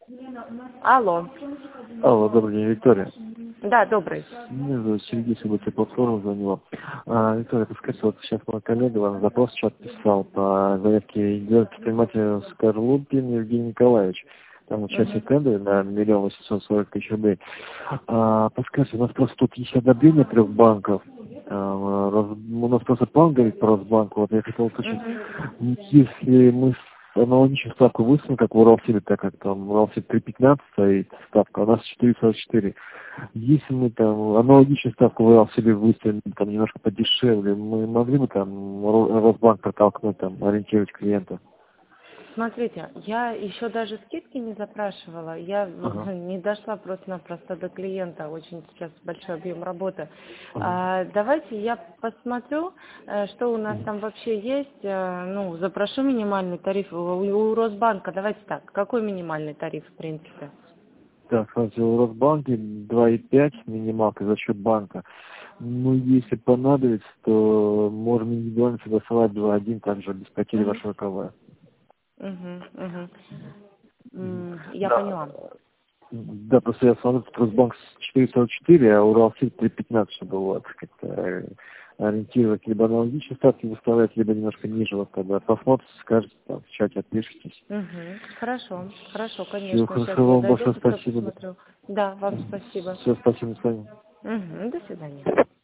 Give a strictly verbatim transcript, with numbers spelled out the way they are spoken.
Алло. Алло, добрый день, Виктория. Да, добрый. Меня зовут Сергей, события платформы звонила. А, Виктория, подскажите, вот сейчас мой коллега вам запрос в чат писал по заявке идет предприниматель Скорлупин Евгений Николаевич. Там участие Угу. тендера на миллион восемьсот сорок тысяч рублей. А, подскажите, у нас просто тут есть одобрение трех банков. А, раз- у нас просто план говорит про Росбанк. Вот я хотел уточнить, Угу. если мы аналогичную ставку выставим, как в Уралсибе, так как там в Уралсибе три пятнадцать стоит ставка, а у нас четыре сорок четыре. Если мы там аналогичную ставку в Уралсибе выставим, там немножко подешевле, мы могли бы там Ро- Росбанк протолкнуть, там, ориентировать клиента? Смотрите, я еще даже скидки не запрашивала, я Ага. не дошла просто-напросто до клиента, очень сейчас большой объем работы. Ага. А, давайте я посмотрю, э, что у нас там вообще есть, э, ну, запрошу минимальный тариф у, у Росбанка, давайте так, какой минимальный тариф в принципе? Так, смотрите, в Росбанке два и пять минималка за счет банка. Ну, если понадобится, то можем индивидуально согласовать два один, также без потери Угу. вашего КВ. Угу, угу. Мгм. М, Я Да. поняла. Да, просто я смотрю, тут Росбанк четыре сорок четыре, а Уралсиб три пятнадцать, чтобы вот как-то э, ориентировать, либо аналогичные ставки выставлять, либо немножко ниже, вот когда посмотрите, скажете, там, в чате отпишитесь. Угу. Хорошо, хорошо, Все, конечно. Сейчас хорошо, я вам дойду, большое все спасибо. посмотрю. Да, вам спасибо. Все, спасибо, до свидания. Угу. До свидания.